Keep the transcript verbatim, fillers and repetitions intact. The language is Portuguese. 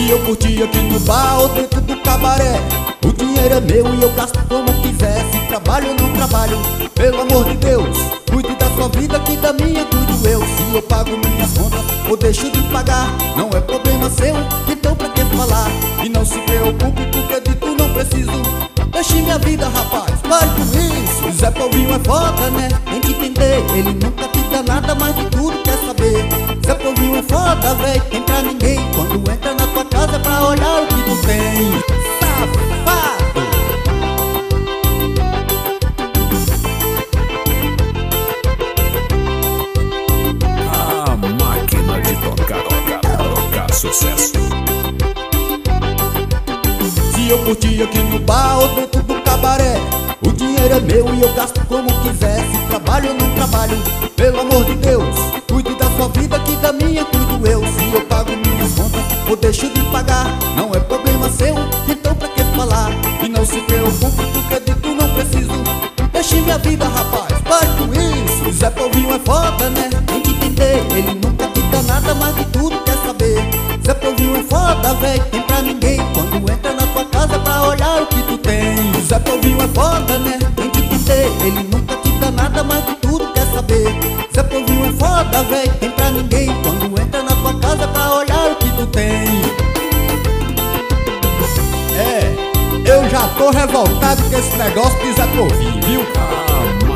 Se eu curtir aqui no bar ou dentro do cabaré, o dinheiro é meu e eu gasto como quiser. Se trabalho ou não trabalho, pelo amor de Deus, cuide da sua vida que da minha cuido eu. Se eu pago minhas contas ou deixo de pagar, não é problema seu, então pra que falar? E não se preocupe porque de tu não preciso. Deixe minha vida, rapaz, pare com isso. O Zé Povinho é foda, né? Tem que entender, ele nunca te dá nada, mas de tudo quer saber. Zé Povinho é foda, véi, tem pra ninguém. Quando entra na tua casa é pra olhar o que tu tem. Safado! A máquina de tocar, tocar, tocar sucesso. Se eu curtir aqui no bar ou dentro do cabaré, o dinheiro é meu e eu gasto como quiser. Se trabalho ou não trabalho, pelo amor de Deus, cuide da sua vida que da minha cuido eu. Se eu pago minhas contas ou deixo de pagar, não é problema seu, então pra que falar? E não se preocupe porque de tu não preciso. Deixe minha vida, rapaz, pare com isso. O Zé Povinho é foda, né? Tem que entender, ele nunca te dá nada, mas de tudo quer saber. Zé Povinho é foda, véi, tem pra ninguém. Quando entra na tua casa é pra olhar o que tu tem. O Zé Povinho é foda, né? Tem que entender, ele nunca te dá nada, mas de tudo quer saber. Zé Povinho é foda, véi, tem pra ninguém. Quando entra na tua casa é pra olhar o que tu tem. É, eu já tô revoltado com esse negócio de Zé Povinho, viu? A